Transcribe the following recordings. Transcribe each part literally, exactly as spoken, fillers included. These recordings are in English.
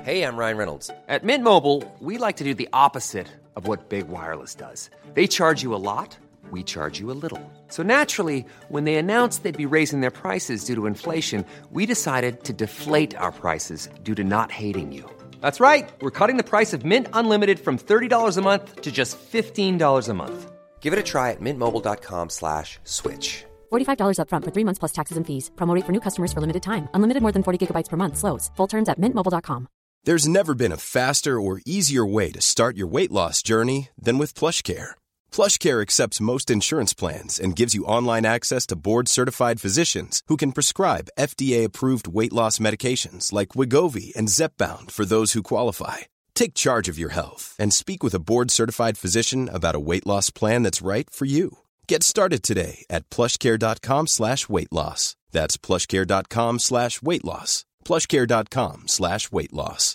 Hey, I'm Ryan Reynolds. At Mint Mobile, we like to do the opposite of what Big Wireless does. They charge you a lot, we charge you a little. So naturally, when they announced they'd be raising their prices due to inflation, we decided to deflate our prices due to not hating you. That's right. We're cutting the price of Mint Unlimited from thirty dollars a month to just fifteen dollars a month. Give it a try at mintmobile.com slash switch. forty-five dollars up front for three months plus taxes and fees. Promo rate for new customers for limited time. Unlimited more than forty gigabytes per month slows. Full terms at mint mobile dot com. There's never been a faster or easier way to start your weight loss journey than with PlushCare. PlushCare accepts most insurance plans and gives you online access to board-certified physicians who can prescribe F D A-approved weight loss medications like Wegovy and Zepbound for those who qualify. Take charge of your health and speak with a board-certified physician about a weight loss plan that's right for you. Get started today at plushcare.com slash weight loss. That's plushcare.com slash weight loss. plushcare.com slash weight loss.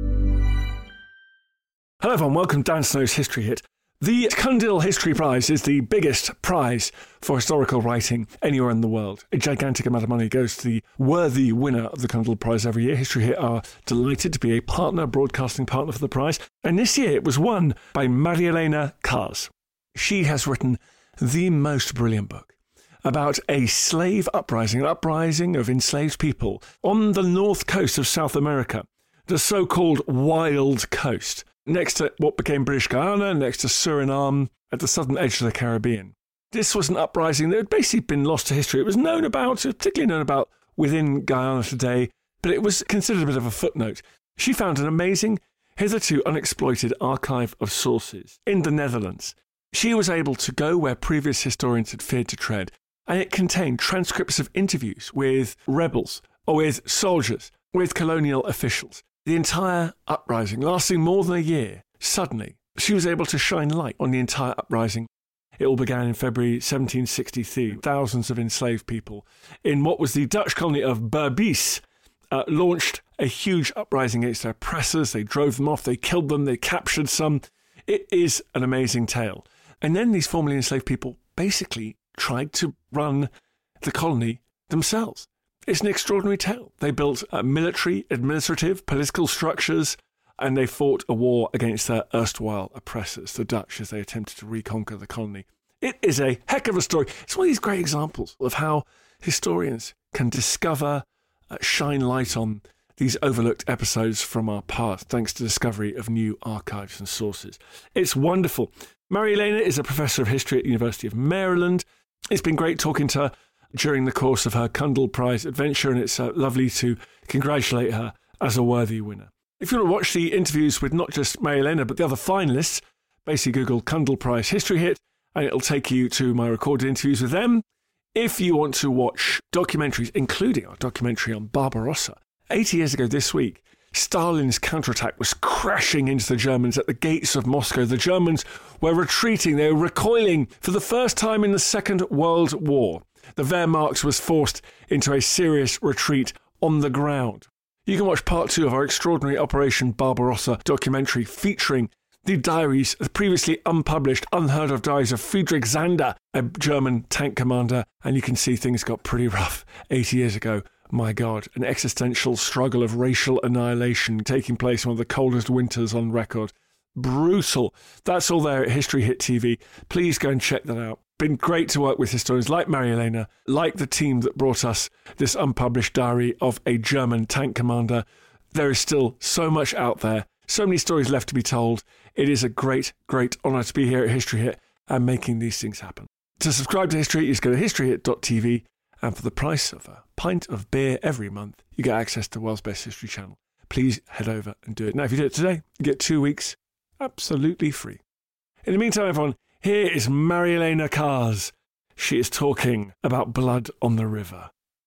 Hello everyone, welcome to Dan Snow's History Hit. The Cundill History Prize is the biggest prize for historical writing anywhere in the world. A gigantic amount of money goes to the worthy winner of the Cundill Prize every year. History Hit are delighted to be a partner, broadcasting partner for the prize. And this year it was won by Marielena Kars. She has written the most brilliant book about a slave uprising, an uprising of enslaved people on the north coast of South America, the so-called Wild Coast, next to what became British Guyana, next to Suriname, at the southern edge of the Caribbean. This was an uprising that had basically been lost to history. It was known about, particularly known about within Guyana today, but it was considered a bit of a footnote. She found an amazing, hitherto unexploited archive of sources in the Netherlands. She was able to go where previous historians had feared to tread, and it contained transcripts of interviews with rebels, or with soldiers, with colonial officials. The entire uprising, lasting more than a year, suddenly, she was able to shine light on the entire uprising. It all began in February seventeen sixty-three. Thousands of enslaved people in what was the Dutch colony of Berbice uh, launched a huge uprising against their oppressors. They drove them off, they killed them, they captured some. It is an amazing tale. And then these formerly enslaved people basically tried to run the colony themselves. It's an extraordinary tale. They built uh, military, administrative, political structures, and they fought a war against their erstwhile oppressors, the Dutch, as they attempted to reconquer the colony. It is a heck of a story. It's one of these great examples of how historians can discover, uh, shine light on these overlooked episodes from our past, thanks to discovery of new archives and sources. It's wonderful. Marielena is a professor of history at the University of Maryland. It's been great talking to her during the course of her Cundill Prize adventure, and it's uh, lovely to congratulate her as a worthy winner. If you want to watch the interviews with not just Marielena, but the other finalists, basically Google Cundill Prize History Hit, and it'll take you to my recorded interviews with them. If you want to watch documentaries, including our documentary on Barbarossa, eighty years ago this week, Stalin's counterattack was crashing into the Germans at the gates of Moscow. The Germans were retreating, they were recoiling for the first time in the Second World War. The Wehrmacht was forced into a serious retreat on the ground. You can watch part two of our extraordinary Operation Barbarossa documentary featuring the diaries, the previously unpublished, unheard of diaries of Friedrich Zander, a German tank commander, and you can see things got pretty rough eighty years ago. My God, an existential struggle of racial annihilation taking place in one of the coldest winters on record. Brutal. That's all there at History Hit T V. Please go and check that out. Been great to work with historians like Marielena, like the team that brought us this unpublished diary of a German tank commander. There is still so much out there, so many stories left to be told. It is a great, great honour to be here at History Hit and making these things happen. To subscribe to History Hit, you just go to history hit dot t v, and for the price of a pint of beer every month, you get access to World's Best History Channel. Please head over and do it. Now, if you do it today, you get two weeks absolutely free. In the meantime, everyone, here is Marielena Kars. She is talking about blood on the river.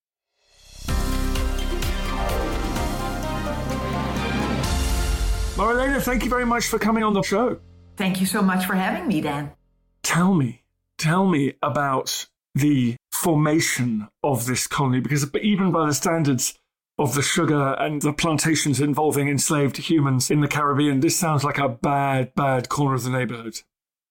Marielena, thank you very much for coming on the show. Thank you so much for having me, Dan. Tell me, tell me about the formation of this colony, because even by the standards of the sugar and the plantations involving enslaved humans in the Caribbean, this sounds like a bad, bad corner of the neighbourhood.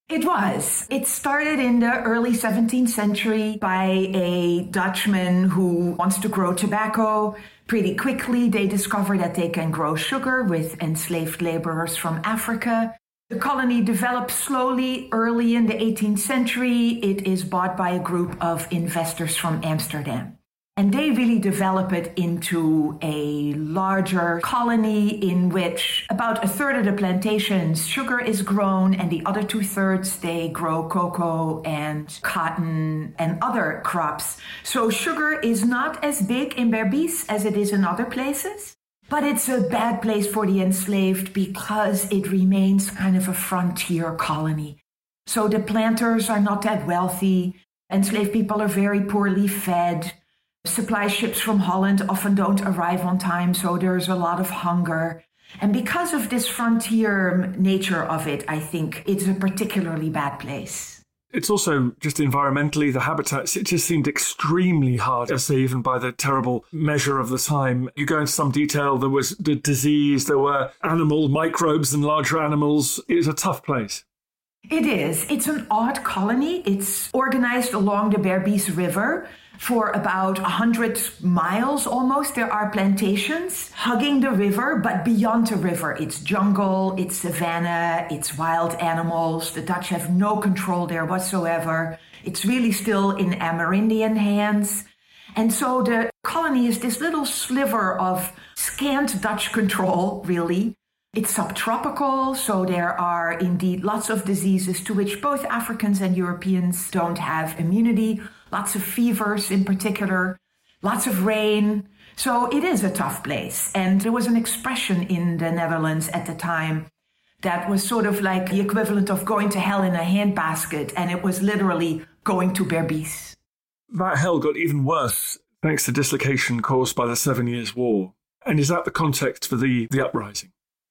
It was. It started in the early seventeenth century by a Dutchman who wants to grow tobacco. Pretty quickly, they discover that they can grow sugar with enslaved laborers from Africa. The colony develops slowly. Early in the eighteenth century, it is bought by a group of investors from Amsterdam. And they really develop it into a larger colony in which about a third of the plantations, sugar is grown, and the other two thirds, they grow cocoa and cotton and other crops. So sugar is not as big in Berbice as it is in other places, but it's a bad place for the enslaved because it remains kind of a frontier colony. So the planters are not that wealthy. Enslaved people are very poorly fed. Supply ships from Holland often don't arrive on time, so there's a lot of hunger. And because of this frontier nature of it, I think it's a particularly bad place. It's also just environmentally, the habitats, it just seemed extremely hard, I say, even by the terrible measure of the time. You go into some detail, there was the disease, there were animal microbes and larger animals. It was a tough place. It is. It's an odd colony. It's organized along the Berbice River. For about one hundred miles almost, there are plantations hugging the river, but beyond the river, it's jungle, it's savanna, it's wild animals. The Dutch have no control there whatsoever. It's really still in Amerindian hands. And so the colony is this little sliver of scant Dutch control, really. It's subtropical, so there are indeed lots of diseases to which both Africans and Europeans don't have immunity. Lots of fevers in particular, lots of rain. So it is a tough place. And there was an expression in the Netherlands at the time that was sort of like the equivalent of going to hell in a handbasket. And it was literally going to Berbice. That hell got even worse thanks to dislocation caused by the Seven Years' War. And is that the context for the, the uprising?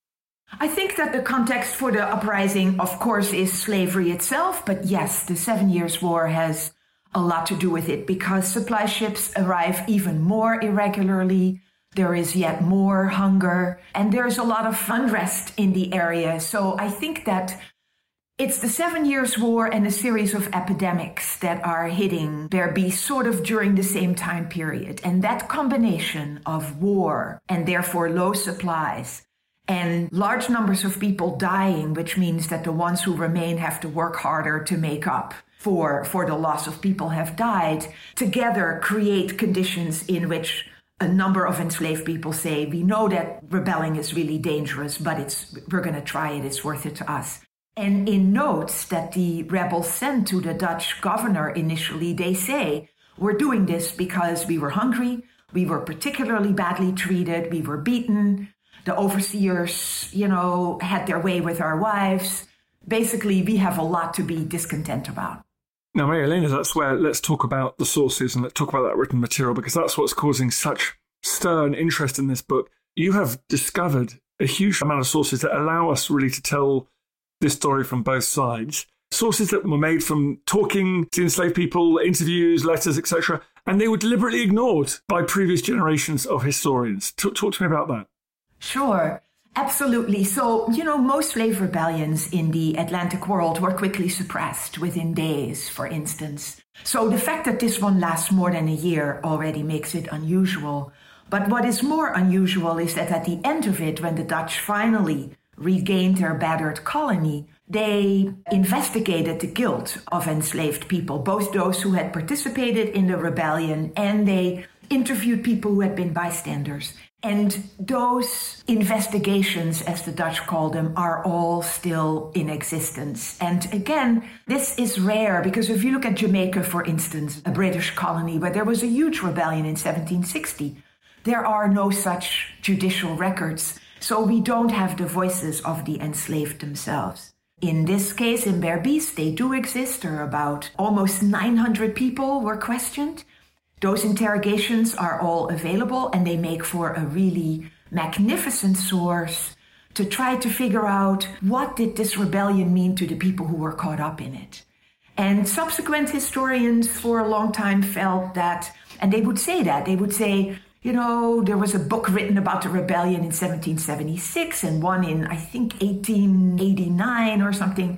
I think that the context for the uprising, of course, is slavery itself. But yes, the Seven Years' War has a lot to do with it because supply ships arrive even more irregularly. There is yet more hunger and there's a lot of unrest in the area. So I think that it's the Seven Years' War and a series of epidemics that are hitting Berbice sort of during the same time period. And that combination of war and therefore low supplies and large numbers of people dying, which means that the ones who remain have to work harder to make up for, for the loss of people have died, together create conditions in which a number of enslaved people say, we know that rebelling is really dangerous, but it's we're going to try it, it's worth it to us. And in notes that the rebels sent to the Dutch governor initially, they say, we're doing this because we were hungry, we were particularly badly treated, we were beaten, the overseers, you know, had their way with our wives. Basically, we have a lot to be discontent about. Now, Maria-Elena, that's where let's talk about the sources and let's talk about that written material, because that's what's causing such stir and interest in this book. You have discovered a huge amount of sources that allow us really to tell this story from both sides. Sources that were made from talking to enslaved people, interviews, letters, et cetera, and they were deliberately ignored by previous generations of historians. Talk, talk to me about that. Sure. Absolutely. So, you know, most slave rebellions in the Atlantic world were quickly suppressed within days, for instance. So the fact that this one lasts more than a year already makes it unusual. But what is more unusual is that at the end of it, when the Dutch finally regained their battered colony, they investigated the guilt of enslaved people, both those who had participated in the rebellion and they interviewed people who had been bystanders. And those investigations, as the Dutch call them, are all still in existence. And again, this is rare because if you look at Jamaica, for instance, a British colony where there was a huge rebellion in seventeen sixty, there are no such judicial records. So we don't have the voices of the enslaved themselves. In this case, in Berbice, they do exist. There are about almost nine hundred people were questioned. Those interrogations are all available and they make for a really magnificent source to try to figure out what did this rebellion mean to the people who were caught up in it. And subsequent historians for a long time felt that, and they would say that, they would say, you know, there was a book written about the rebellion in seventeen seventy-six and one in, I think, eighteen eighty-nine or something.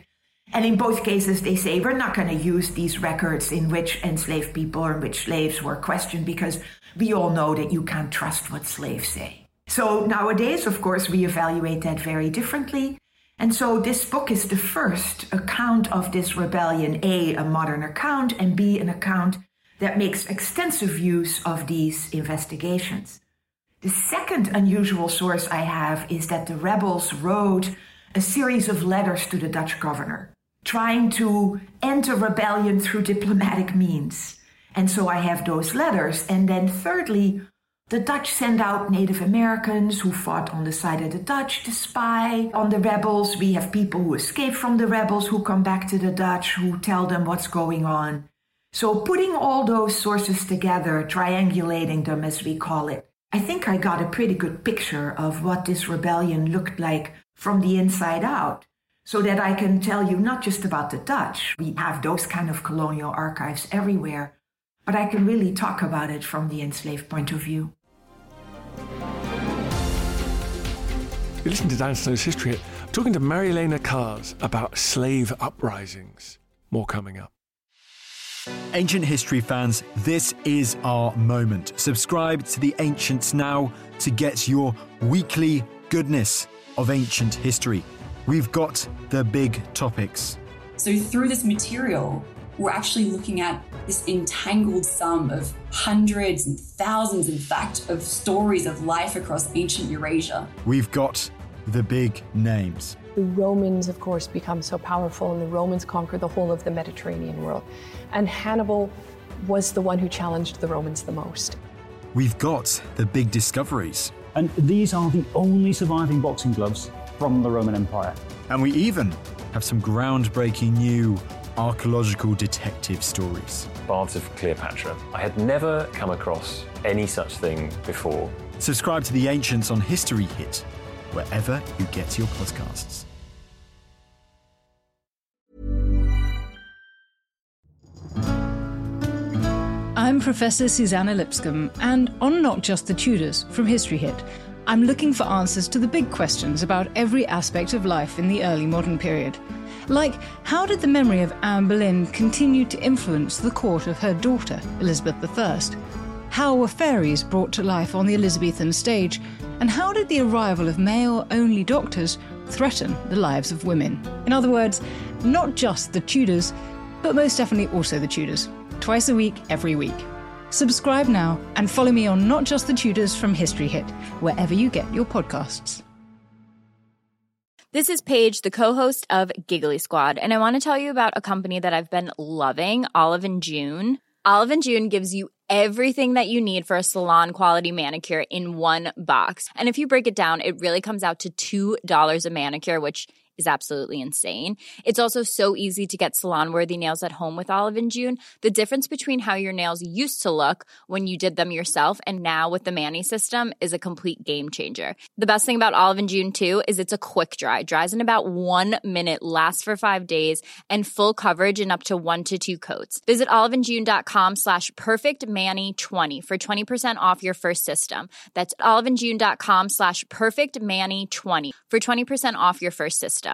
And in both cases, they say, we're not going to use these records in which enslaved people or in which slaves were questioned because we all know that you can't trust what slaves say. So nowadays, of course, we evaluate that very differently. And so this book is the first account of this rebellion, A, a modern account, and B, an account that makes extensive use of these investigations. The second unusual source I have is that the rebels wrote a series of letters to the Dutch governor, trying to end a rebellion through diplomatic means. And so I have those letters. And then thirdly, the Dutch send out Native Americans who fought on the side of the Dutch to spy on the rebels. We have people who escape from the rebels who come back to the Dutch, who tell them what's going on. So putting all those sources together, triangulating them as we call it, I think I got a pretty good picture of what this rebellion looked like from the inside out, so that I can tell you not just about the Dutch. We have those kind of colonial archives everywhere, but I can really talk about it from the enslaved point of view. You listen to Dan Snow's History Hit, talking to Mary-Elena Kars about slave uprisings. More coming up. Ancient history fans, this is our moment. Subscribe to The Ancients now to get your weekly goodness of ancient history. We've got the big topics. So through this material, we're actually looking at this entangled sum of hundreds and thousands, in fact, of stories of life across ancient Eurasia. We've got the big names. The Romans, of course, become so powerful, and the Romans conquer the whole of the Mediterranean world. And Hannibal was the one who challenged the Romans the most. We've got the big discoveries. And these are the only surviving boxing gloves from the Roman Empire. And we even have some groundbreaking new archaeological detective stories. Baths of Cleopatra. I had never come across any such thing before. Subscribe to The Ancients on History Hit, wherever you get your podcasts. I'm Professor Susanna Lipscomb, and on Not Just the Tudors from History Hit, I'm looking for answers to the big questions about every aspect of life in the early modern period. Like, how did the memory of Anne Boleyn continue to influence the court of her daughter, Elizabeth the First? How were fairies brought to life on the Elizabethan stage? And how did the arrival of male-only doctors threaten the lives of women? In other words, not just the Tudors, but most definitely also the Tudors. Twice a week, every week. Subscribe now and follow me on Not Just the Tudors from History Hit, wherever you get your podcasts. This is Paige, the co-host of Giggly Squad, and I want to tell you about a company that I've been loving, Olive and June. Olive and June gives you everything that you need for a salon-quality manicure in one box. And if you break it down, it really comes out to two dollars a manicure, which is absolutely insane. It's also so easy to get salon-worthy nails at home with Olive and June. The difference between how your nails used to look when you did them yourself and now with the Mani system is a complete game changer. The best thing about Olive and June, too, is it's a quick dry. Dries in about one minute, lasts for five days, and full coverage in up to one to two coats. Visit oliveandjune.com slash perfectmani20 for twenty percent off your first system. That's oliveandjune.com slash perfectmani20 for twenty percent off your first system.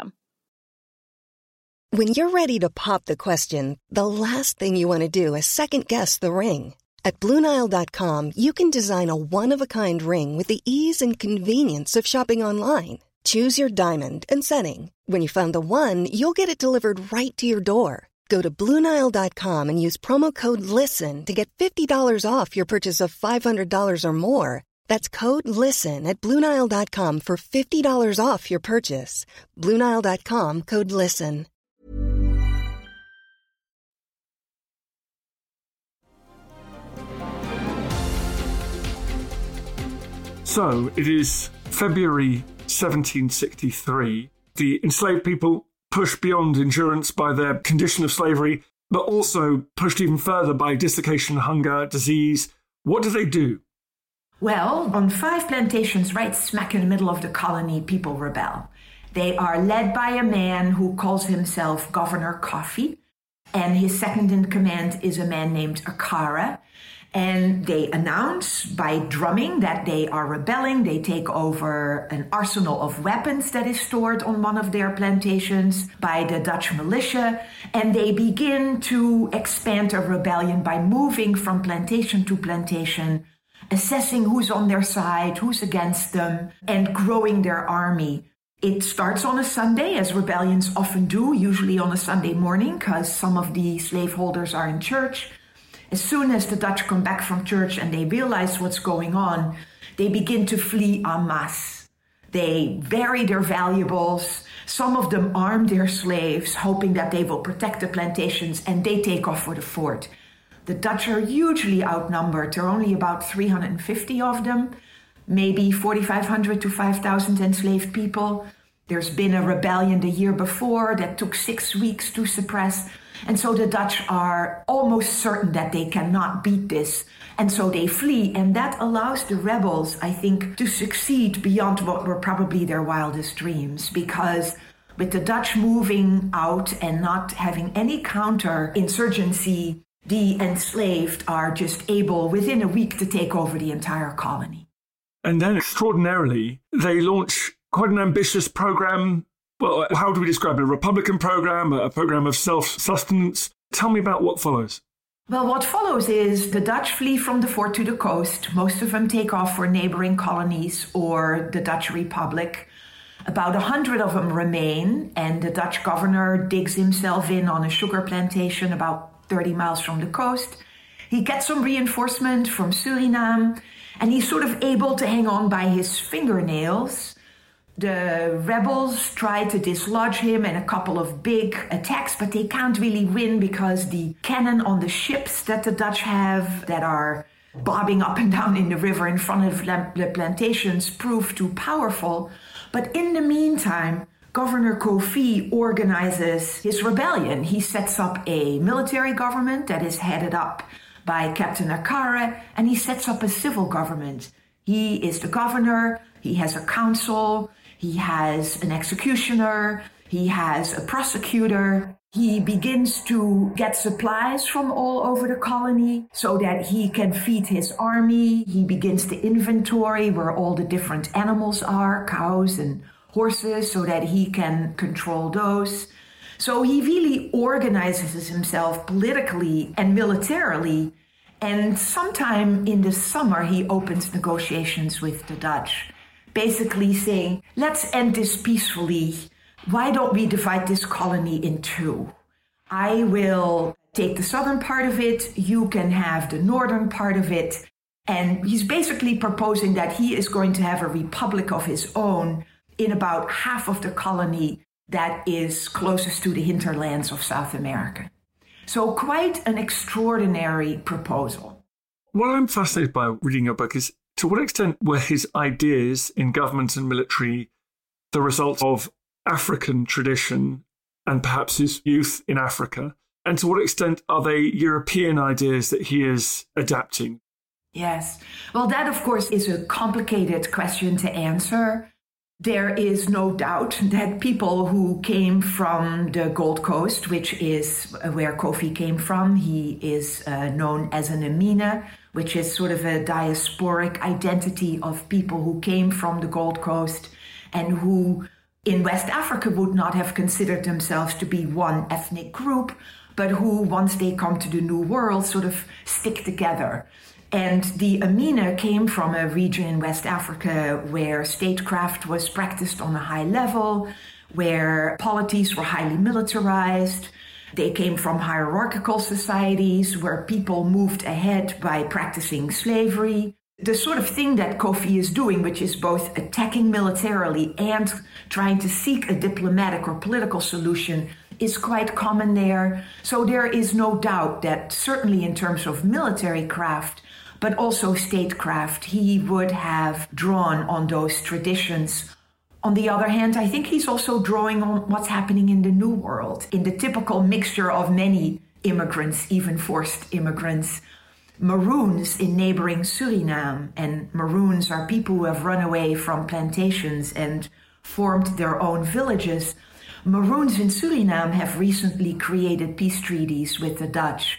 When you're ready to pop the question, the last thing you want to do is second-guess the ring. At Blue Nile dot com, you can design a one-of-a-kind ring with the ease and convenience of shopping online. Choose your diamond and setting. When you find the one, you'll get it delivered right to your door. Go to Blue Nile dot com and use promo code LISTEN to get fifty dollars off your purchase of five hundred dollars or more. That's code LISTEN at Blue Nile dot com for fifty dollars off your purchase. Blue Nile dot com, code LISTEN. So, it is February seventeen sixty-three. The enslaved people pushed beyond endurance by their condition of slavery, but also pushed even further by dislocation, hunger, disease. What do they do? Well, on five plantations right smack in the middle of the colony, people rebel. They are led by a man who calls himself Governor Coffee, and his second in command is a man named Akara. And they announce by drumming that they are rebelling. They take over an arsenal of weapons that is stored on one of their plantations by the Dutch militia. And they begin to expand their rebellion by moving from plantation to plantation, assessing who's on their side, who's against them, and growing their army. It starts on a Sunday, as rebellions often do, usually on a Sunday morning, because some of the slaveholders are in church. As soon as the Dutch come back from church and they realize what's going on, they begin to flee en masse. They bury their valuables. Some of them arm their slaves, hoping that they will protect the plantations, and they take off for the fort. The Dutch are hugely outnumbered. There are only about three hundred fifty of them, maybe forty-five hundred to five thousand enslaved people. There's been a rebellion the year before that took six weeks to suppress. And so the Dutch are almost certain that they cannot beat this. And so they flee. And that allows the rebels, I think, to succeed beyond what were probably their wildest dreams. Because with the Dutch moving out and not having any counter-insurgency, the enslaved are just able, within a week, to take over the entire colony. And then, extraordinarily, they launch quite an ambitious program. Well, how do we describe it? A Republican program, a program of self-sustenance. Tell me about what follows. Well, what follows is the Dutch flee from the fort to the coast. Most of them take off for neighboring colonies or the Dutch Republic. About a hundred of them remain, and the Dutch governor digs himself in on a sugar plantation about thirty miles from the coast. He gets some reinforcement from Suriname, and he's sort of able to hang on by his fingernails. The rebels try to dislodge him in a couple of big attacks, but they can't really win because the cannon on the ships that the Dutch have that are bobbing up and down in the river in front of the plantations prove too powerful. But in the meantime, Governor Kofi organizes his rebellion. He sets up a military government that is headed up by Captain Akare, and he sets up a civil government. He is the governor, he has a council, he has an executioner, he has a prosecutor. He begins to get supplies from all over the colony so that he can feed his army. He begins to inventory where all the different animals are, cows and horses, so that he can control those. So he really organizes himself politically and militarily. And sometime in the summer, he opens negotiations with the Dutch, basically saying, let's end this peacefully. Why don't we divide this colony in two? I will take the southern part of it. You can have the northern part of it. And he's basically proposing that he is going to have a republic of his own in about half of the colony that is closest to the hinterlands of South America. So quite an extraordinary proposal. What I'm fascinated by reading your book is, to what extent were his ideas in government and military the result of African tradition and perhaps his youth in Africa? And to what extent are they European ideas that he is adapting? Yes. Well, that, of course, is a complicated question to answer. There is no doubt that people who came from the Gold Coast, which is where Kofi came from, he is uh, known as an Amina, which is sort of a diasporic identity of people who came from the Gold Coast and who in West Africa would not have considered themselves to be one ethnic group, but who, once they come to the New World, sort of stick together. And the Amina came from a region in West Africa where statecraft was practiced on a high level, where polities were highly militarized. They came from hierarchical societies where people moved ahead by practicing slavery. The sort of thing that Kofi is doing, which is both attacking militarily and trying to seek a diplomatic or political solution, is quite common there. So there is no doubt that certainly in terms of military craft, but also statecraft, he would have drawn on those traditions. On the other hand, I think he's also drawing on what's happening in the New World, in the typical mixture of many immigrants, even forced immigrants. Maroons in neighboring Suriname, and Maroons are people who have run away from plantations and formed their own villages. Maroons in Suriname have recently created peace treaties with the Dutch,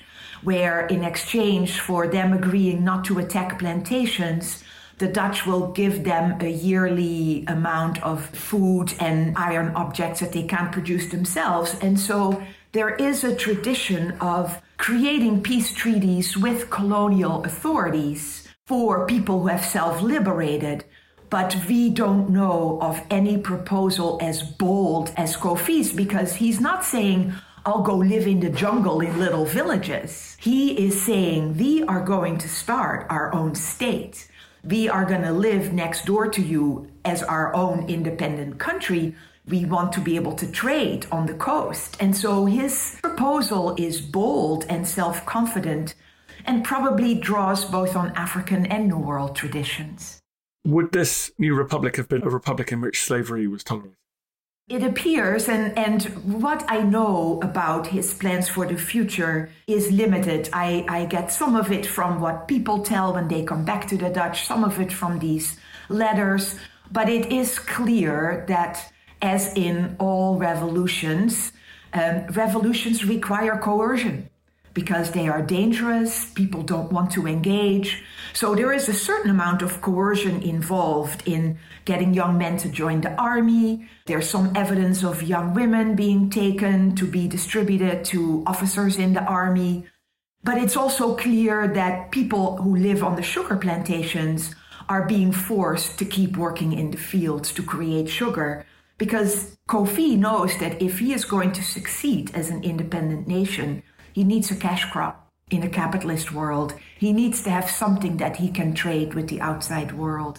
where in exchange for them agreeing not to attack plantations, the Dutch will give them a yearly amount of food and iron objects that they can't produce themselves. And so there is a tradition of creating peace treaties with colonial authorities for people who have self-liberated. But we don't know of any proposal as bold as Kofi's, because he's not saying, I'll go live in the jungle in little villages. He is saying, we are going to start our own state. We are going to live next door to you as our own independent country. We want to be able to trade on the coast. And so his proposal is bold and self-confident and probably draws both on African and New World traditions. Would this new republic have been a republic in which slavery was tolerated? It appears, and, and what I know about his plans for the future is limited. I, I get some of it from what people tell when they come back to the Dutch, some of it from these letters, but it is clear that, as in all revolutions, um, revolutions require coercion because they are dangerous, people don't want to engage. So there is a certain amount of coercion involved in getting young men to join the army. There's some evidence of young women being taken to be distributed to officers in the army. But it's also clear that people who live on the sugar plantations are being forced to keep working in the fields to create sugar, because Kofi knows that if he is going to succeed as an independent nation, he needs a cash crop in a capitalist world. He needs to have something that he can trade with the outside world.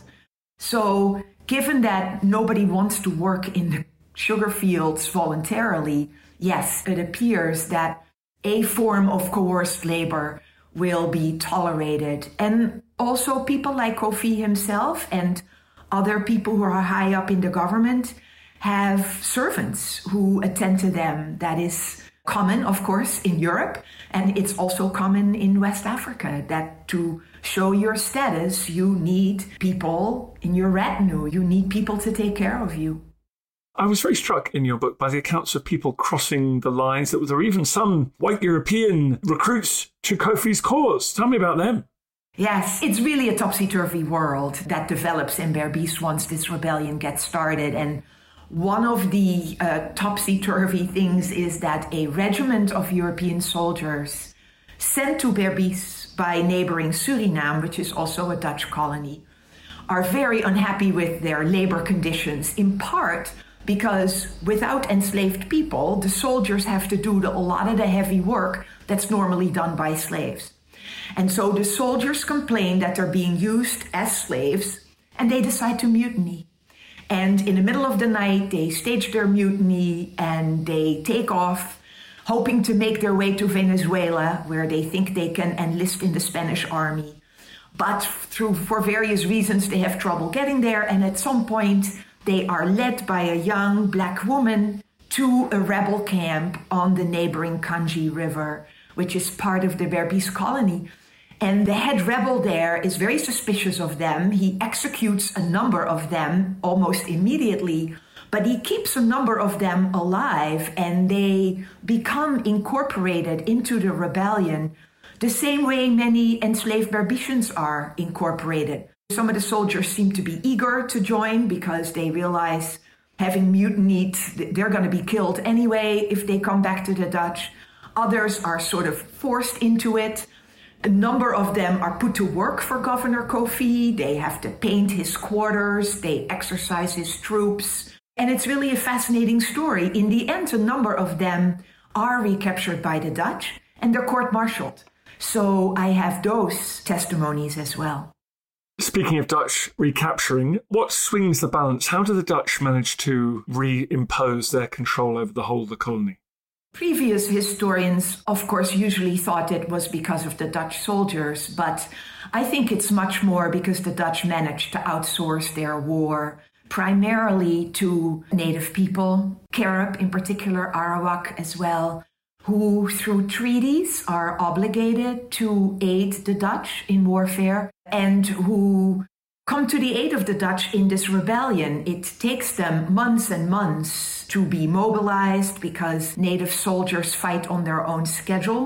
So given that nobody wants to work in the sugar fields voluntarily, yes, it appears that a form of coerced labor will be tolerated. And also people like Kofi himself and other people who are high up in the government have servants who attend to them. That is common, of course, in Europe, and it's also common in West Africa, that to show your status, you need people in your retinue. You need people to take care of you. I was very struck in your book by the accounts of people crossing the lines. That there were even some white European recruits to Kofi's cause. Tell me about them. Yes, it's really a topsy-turvy world that develops in Berbice once this rebellion gets started. And one of the uh, topsy-turvy things is that a regiment of European soldiers sent to Berbice by neighboring Suriname, which is also a Dutch colony, are very unhappy with their labor conditions, in part because without enslaved people, the soldiers have to do the, a lot of the heavy work that's normally done by slaves. And so the soldiers complain that they're being used as slaves, and they decide to mutiny. And in the middle of the night, they stage their mutiny and they take off, hoping to make their way to Venezuela, where they think they can enlist in the Spanish army. But through for various reasons, they have trouble getting there. And at some point, they are led by a young black woman to a rebel camp on the neighboring Kanji River, which is part of the Berbice colony. And the head rebel there is very suspicious of them. He executes a number of them almost immediately, but he keeps a number of them alive, and they become incorporated into the rebellion the same way many enslaved Berbicians are incorporated. Some of the soldiers seem to be eager to join because they realize, having mutinied, they're going to be killed anyway if they come back to the Dutch. Others are sort of forced into it. A number of them are put to work for Governor Kofi. They have to paint his quarters. They exercise his troops. And it's really a fascinating story. In the end, a number of them are recaptured by the Dutch and they're court-martialed. So I have those testimonies as well. Speaking of Dutch recapturing, what swings the balance? How do the Dutch manage to reimpose their control over the whole of the colony? Previous historians, of course, usually thought it was because of the Dutch soldiers, but I think it's much more because the Dutch managed to outsource their war primarily to native people, Carib in particular, Arawak as well, who through treaties are obligated to aid the Dutch in warfare and who come to the aid of the Dutch in this rebellion. It takes them months and months to be mobilized because native soldiers fight on their own schedule.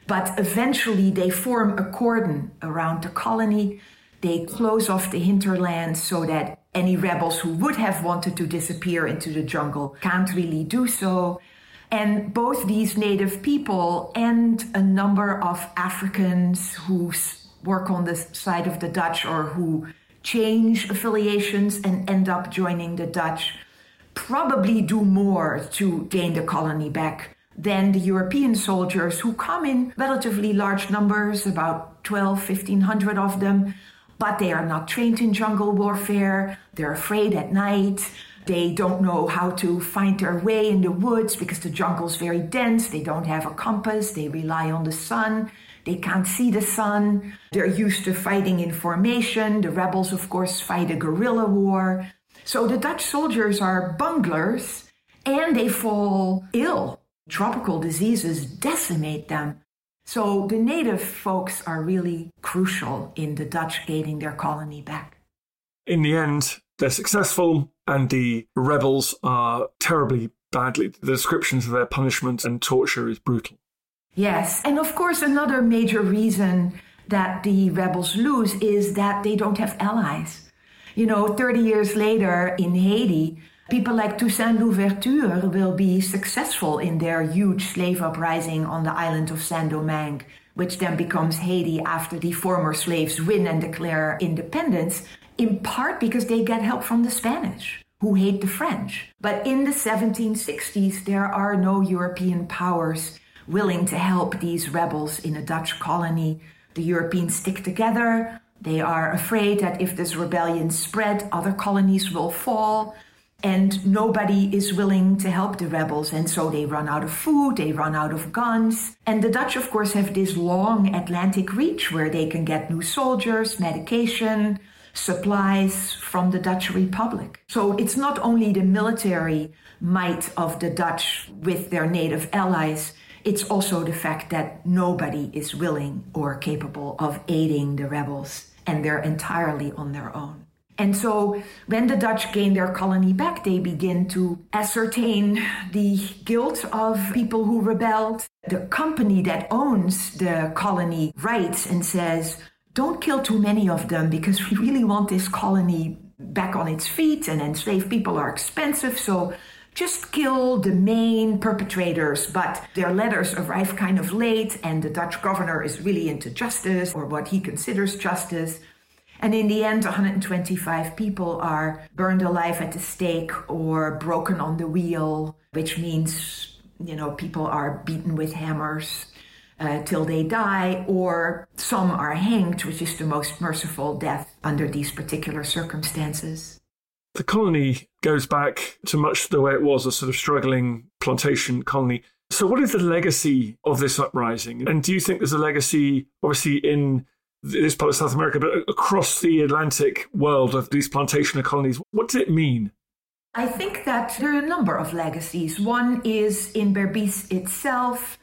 But eventually they form a cordon around the colony. They close off the hinterlands so that any rebels who would have wanted to disappear into the jungle can't really do so. And both these native people and a number of Africans who work on the side of the Dutch or who change affiliations and end up joining the Dutch probably do more to gain the colony back than the European soldiers, who come in relatively large numbers, about twelve, fifteen hundred of them, but they are not trained in jungle warfare. They're afraid at night. They don't know how to find their way in the woods because the jungle's very dense. They don't have a compass. They rely on the sun. They can't see the sun. They're used to fighting in formation. The rebels, of course, fight a guerrilla war. So the Dutch soldiers are bunglers, and they fall ill. Tropical diseases decimate them. So the native folks are really crucial in the Dutch gaining their colony back. In the end, they're successful, and the rebels are terribly badly. The descriptions of their punishment and torture is brutal. Yes, and of course another major reason that the rebels lose is that they don't have allies. You know, thirty years later in Haiti, people like Toussaint Louverture will be successful in their huge slave uprising on the island of Saint-Domingue, which then becomes Haiti after the former slaves win and declare independence, in part because they get help from the Spanish, who hate the French. But in the seventeen sixties, there are no European powers willing to help these rebels in a Dutch colony. The Europeans stick together. They are afraid that if this rebellion spread, other colonies will fall. And nobody is willing to help the rebels. And so they run out of food, they run out of guns. And the Dutch, of course, have this long Atlantic reach where they can get new soldiers, medication, supplies from the Dutch Republic. So it's not only the military might of the Dutch with their native allies, it's also the fact that nobody is willing or capable of aiding the rebels, and they're entirely on their own. And so when the Dutch gain their colony back, they begin to ascertain the guilt of people who rebelled. The company that owns the colony writes and says, don't kill too many of them because we really want this colony back on its feet, and enslaved people are expensive, so just kill the main perpetrators. But their letters arrive kind of late, and the Dutch governor is really into justice, or what he considers justice. And in the end, one hundred twenty-five people are burned alive at the stake or broken on the wheel, which means, you know, people are beaten with hammers uh, till they die, or some are hanged, which is the most merciful death under these particular circumstances. The colony goes back to much the way it was, a sort of struggling plantation colony. So what is the legacy of this uprising? And do you think there's a legacy, obviously, in this part of South America, but across the Atlantic world of these plantation colonies? What does it mean? I think that there are a number of legacies. One is in Berbice itself.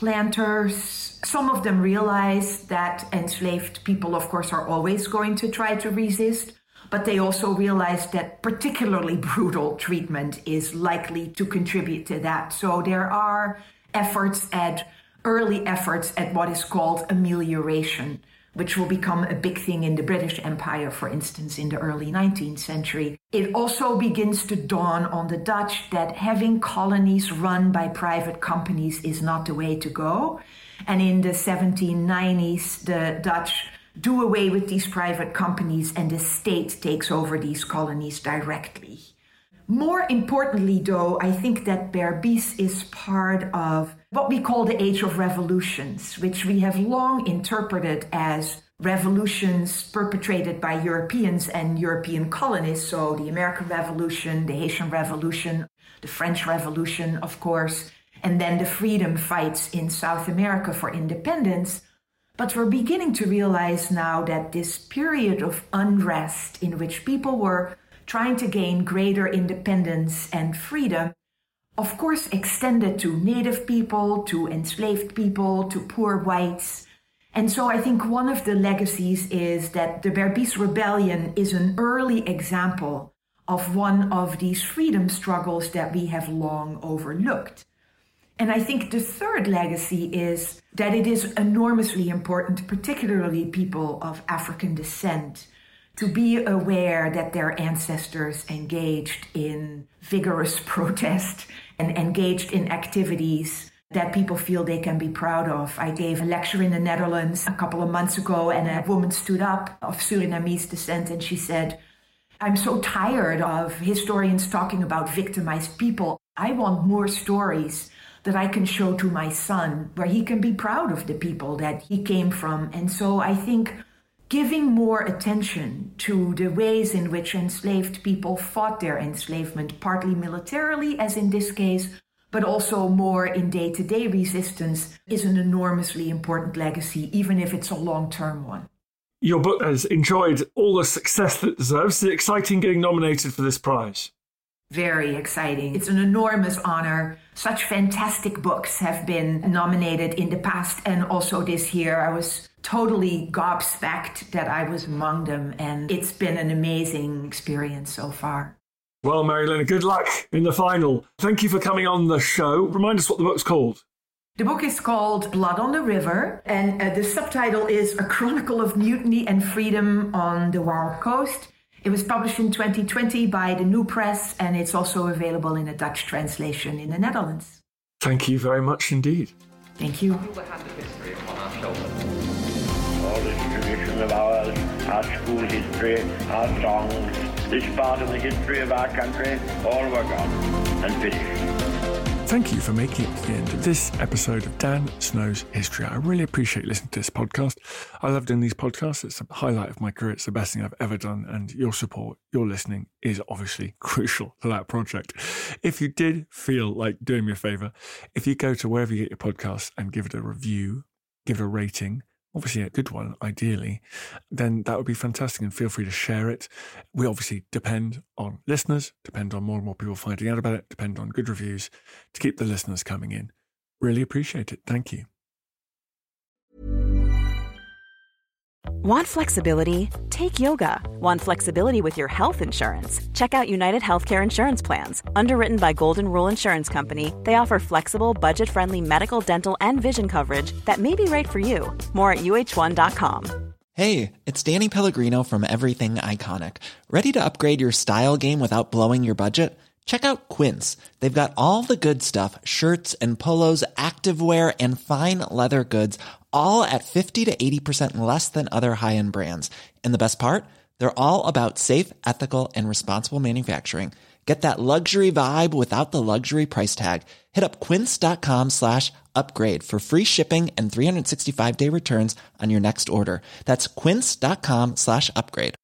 Planters, some of them realize that enslaved people, of course, are always going to try to resist, but they also realize that particularly brutal treatment is likely to contribute to that. So there are efforts at, early efforts at what is called amelioration, which will become a big thing in the British Empire, for instance, in the early nineteenth century. It also begins to dawn on the Dutch that having colonies run by private companies is not the way to go. And in the seventeen nineties, the Dutch do away with these private companies, and the state takes over these colonies directly. More importantly, though, I think that Berbice is part of what we call the Age of Revolutions, which we have long interpreted as revolutions perpetrated by Europeans and European colonists. So the American Revolution, the Haitian Revolution, the French Revolution, of course, and then the freedom fights in South America for independence. But we're beginning to realize now that this period of unrest in which people were trying to gain greater independence and freedom, of course, extended to native people, to enslaved people, to poor whites. And so I think one of the legacies is that the Berbice Rebellion is an early example of one of these freedom struggles that we have long overlooked. And I think the third legacy is that it is enormously important, particularly people of African descent, to be aware that their ancestors engaged in vigorous protest and engaged in activities that people feel they can be proud of. I gave a lecture in the Netherlands a couple of months ago, and a woman stood up of Surinamese descent, and she said, I'm so tired of historians talking about victimized people. I want more stories that I can show to my son where he can be proud of the people that he came from. And so I think giving more attention to the ways in which enslaved people fought their enslavement, partly militarily, as in this case, but also more in day-to-day resistance, is an enormously important legacy, even if it's a long-term one. Your book has enjoyed all the success that it deserves. It's exciting getting nominated for this prize. Very exciting. It's an enormous honor. Such fantastic books have been nominated in the past and also this year. I was totally gobsmacked that I was among them, and it's been an amazing experience so far. Well, Mary-Lynn, good luck in the final. Thank you for coming on the show. Remind us what the book's called. The book is called Blood on the River, and uh, the subtitle is A Chronicle of Mutiny and Freedom on the Wild Coast. It was published in twenty twenty by the New Press, and it's also available in a Dutch translation in the Netherlands. Thank you very much indeed. Thank you. All this tradition of ours, our school history, our songs, this part of the history of our country, all were gone and finished. Thank you for making it to the end of this episode of Dan Snow's History. I really appreciate listening to this podcast. I love doing these podcasts. It's a highlight of my career. It's the best thing I've ever done. And your support, your listening is obviously crucial to that project. If you did feel like doing me a favour, if you go to wherever you get your podcasts and give it a review, give it a rating, obviously a good one, ideally, then that would be fantastic, and feel free to share it. We obviously depend on listeners, depend on more and more people finding out about it, depend on good reviews to keep the listeners coming in. Really appreciate it. Thank you. Want flexibility? Take yoga. Want flexibility with your health insurance? Check out United Healthcare Insurance Plans. Underwritten by Golden Rule Insurance Company, they offer flexible, budget-friendly medical, dental, and vision coverage that may be right for you. More at U H one dot com. Hey, it's Danny Pellegrino from Everything Iconic. Ready to upgrade your style game without blowing your budget? Check out Quince. They've got all the good stuff, shirts and polos, activewear, and fine leather goods, all at fifty to eighty percent less than other high-end brands. And the best part? They're all about safe, ethical, and responsible manufacturing. Get that luxury vibe without the luxury price tag. Hit up quince.com slash upgrade for free shipping and three sixty-five day returns on your next order. That's quince.com slash upgrade.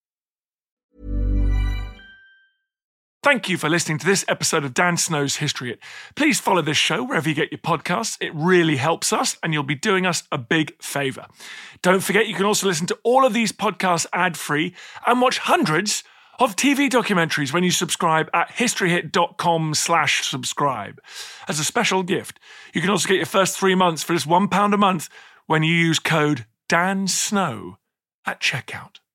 Thank you for listening to this episode of Dan Snow's History Hit. Please follow this show wherever you get your podcasts. It really helps us, and you'll be doing us a big favour. Don't forget, you can also listen to all of these podcasts ad-free and watch hundreds of T V documentaries when you subscribe at historyhit.com slash subscribe. As a special gift, you can also get your first three months for just one pound a month when you use code DANSNOW at checkout.